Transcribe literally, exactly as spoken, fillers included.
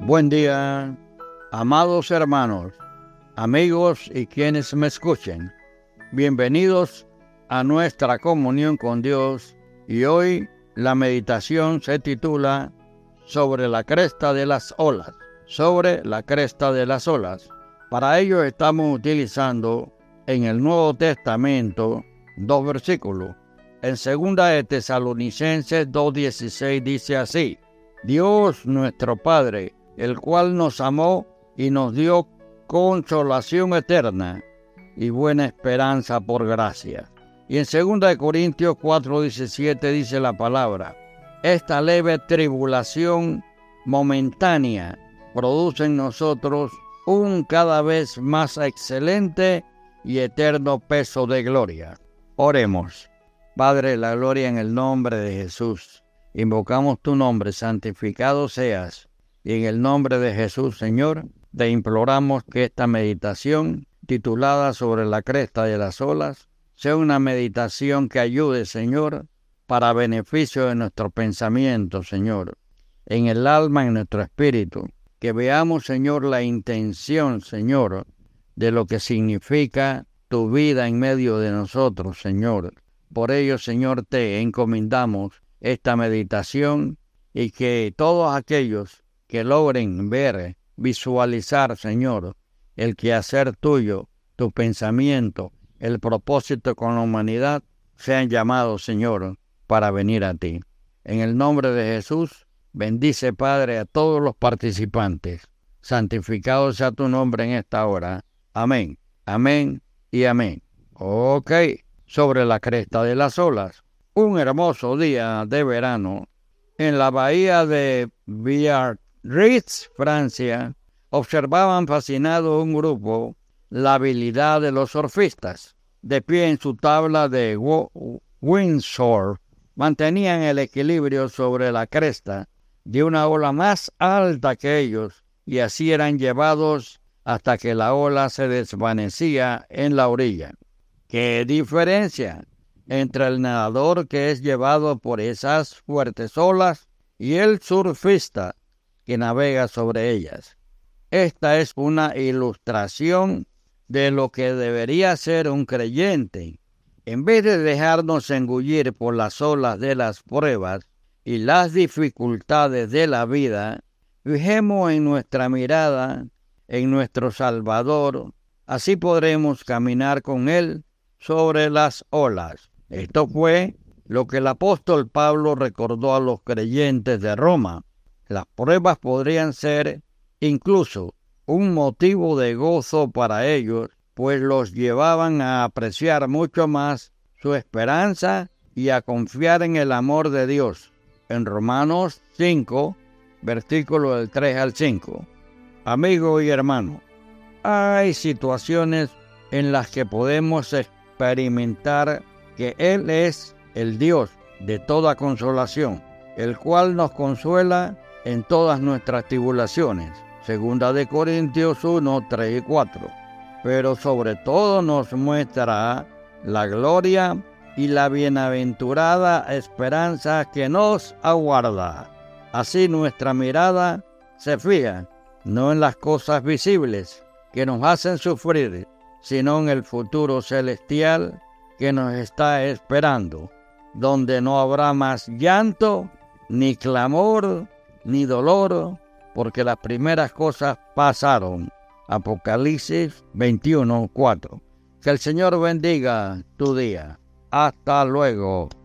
Buen día, amados hermanos, amigos y quienes me escuchen. Bienvenidos a nuestra comunión con Dios y hoy la meditación se titula Sobre la cresta de las olas. Sobre la cresta de las olas. Para ello estamos utilizando en el Nuevo Testamento dos versículos. En segunda de Tesalonicenses dos dieciséis dice así: Dios nuestro Padre, el cual nos amó y nos dio consolación eterna y buena esperanza por gracia. Y en segunda de Corintios cuatro diecisiete dice la palabra: Esta leve tribulación momentánea produce en nosotros un cada vez más excelente y eterno peso de gloria. Oremos. Padre, la gloria en el nombre de Jesús. Invocamos tu nombre, santificado seas. Y en el nombre de Jesús, Señor, te imploramos que esta meditación, titulada Sobre la cresta de las olas, sea una meditación que ayude, Señor, para beneficio de nuestro pensamiento, Señor, en el alma, en nuestro espíritu. Que veamos, Señor, la intención, Señor, de lo que significa tu vida en medio de nosotros, Señor. Por ello, Señor, te encomendamos esta meditación y que todos aquellos que logren ver, visualizar, Señor, el quehacer tuyo, tu pensamiento, el propósito con la humanidad, sean llamados, Señor, para venir a ti. En el nombre de Jesús, bendice, Padre, a todos los participantes. Santificado sea tu nombre en esta hora. Amén, amén y amén. Ok, sobre la cresta de las olas. Un hermoso día de verano en la bahía de Biarritz, Francia, observaban fascinado un grupo la habilidad de los surfistas. De pie en su tabla de windsurf, mantenían el equilibrio sobre la cresta de una ola más alta que ellos y así eran llevados hasta que la ola se desvanecía en la orilla. ¿Qué diferencia entre el nadador que es llevado por esas fuertes olas y el surfista que navega sobre ellas? Esta es una ilustración de lo que debería ser un creyente. En vez de dejarnos engullir por las olas de las pruebas y las dificultades de la vida, fijemos en nuestra mirada en nuestro Salvador. Así podremos caminar con Él sobre las olas. Esto fue lo que el apóstol Pablo recordó a los creyentes de Roma. Las pruebas podrían ser incluso un motivo de gozo para ellos, pues los llevaban a apreciar mucho más su esperanza y a confiar en el amor de Dios. En Romanos cinco, versículos del tres al cinco. Amigo y hermano, hay situaciones en las que podemos experimentar que Él es el Dios de toda consolación, el cual nos consuela en todas nuestras tribulaciones. Segunda de Corintios uno, tres y cuatro. Pero sobre todo nos muestra la gloria y la bienaventurada esperanza que nos aguarda. Así nuestra mirada se fija no en las cosas visibles que nos hacen sufrir, sino en el futuro celestial que nos está esperando, donde no habrá más llanto, ni clamor, ni dolor, porque las primeras cosas pasaron. Apocalipsis veintiuno, cuatro. Que el Señor bendiga tu día. Hasta luego.